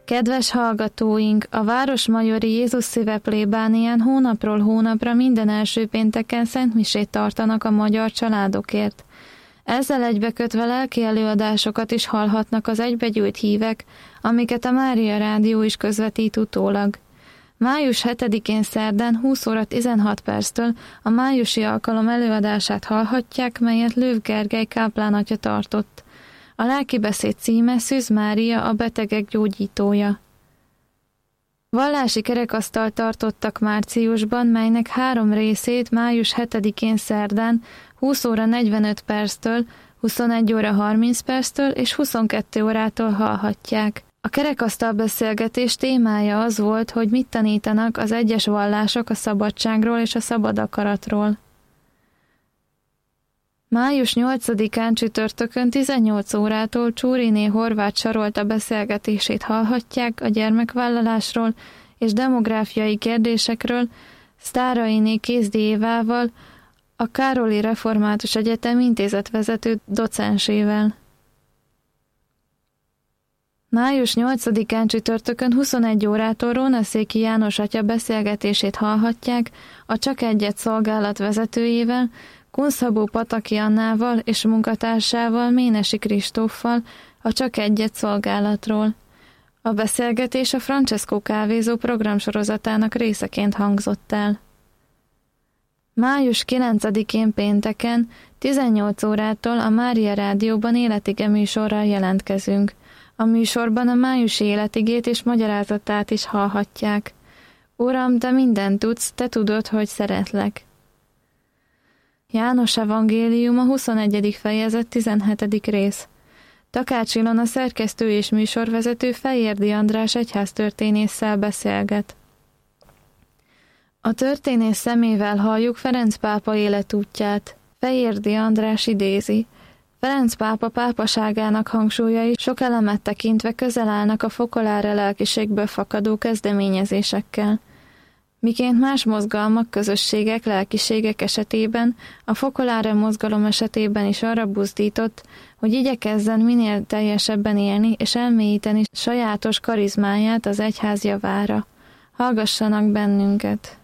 Kedves hallgatóink, a Városmajori Jézus Szíve plébánián hónapról hónapra minden első pénteken szentmisét tartanak a magyar családokért. Ezzel egybekötve lelki előadásokat is hallhatnak az egybegyűlt hívek, amiket a Mária Rádió is közvetít utólag. Május 7-én szerdán 20 óra 16 perctől a májusi alkalom előadását hallhatják, melyet Lőv Gergely káplánatya tartott. A lelkibeszéd címe Szűz Mária, a betegek gyógyítója. Vallási kerekasztalt tartottak márciusban, melynek 3 részét május 7-én szerdán 20 óra 45 perctől, 21 óra 30 perctől és 22 órától hallhatják. A kerekasztal beszélgetés témája az volt, hogy mit tanítanak az egyes vallások a szabadságról és a szabad akaratról. Május 8-án csütörtökön 18 órától Csúriné Horváth Sarolta beszélgetését hallhatják a gyermekvállalásról és demográfiai kérdésekről Sztárainé Kézdi Évával, a Károli Református Egyetem intézetvezető docensével. Május 8-án csütörtökön 21 órától Rónaszéki János atya beszélgetését hallhatják a Csak Egyet szolgálat vezetőjével, Kunszabó Pataki Annával és munkatársával, Ménesi Kristóffal a Csak Egyet szolgálatról. A beszélgetés a Francesco kávézó programsorozatának részeként hangzott el. Május 9-én pénteken 18 órától a Mária Rádióban életige műsorral jelentkezünk. A műsorban a májusi életigét és magyarázatát is hallhatják. Uram, te mindent tudsz, te tudod, hogy szeretlek. János evangélium, a 21. fejezet, 17. rész. Takács Ilona szerkesztő és műsorvezető Fejérdi András egyháztörténésszel beszélget. A történész szemével halljuk Ferenc pápa életútját. Fejérdi András idézi. Ferenc pápa pápaságának hangsúlyai sok elemet tekintve közel állnak a fokolára lelkiségből fakadó kezdeményezésekkel. Miként más mozgalmak, közösségek, lelkiségek esetében, a fokolára mozgalom esetében is arra buzdított, hogy igyekezzen minél teljesebben élni és elmélyíteni sajátos karizmáját az egyház javára. Hallgassanak bennünket!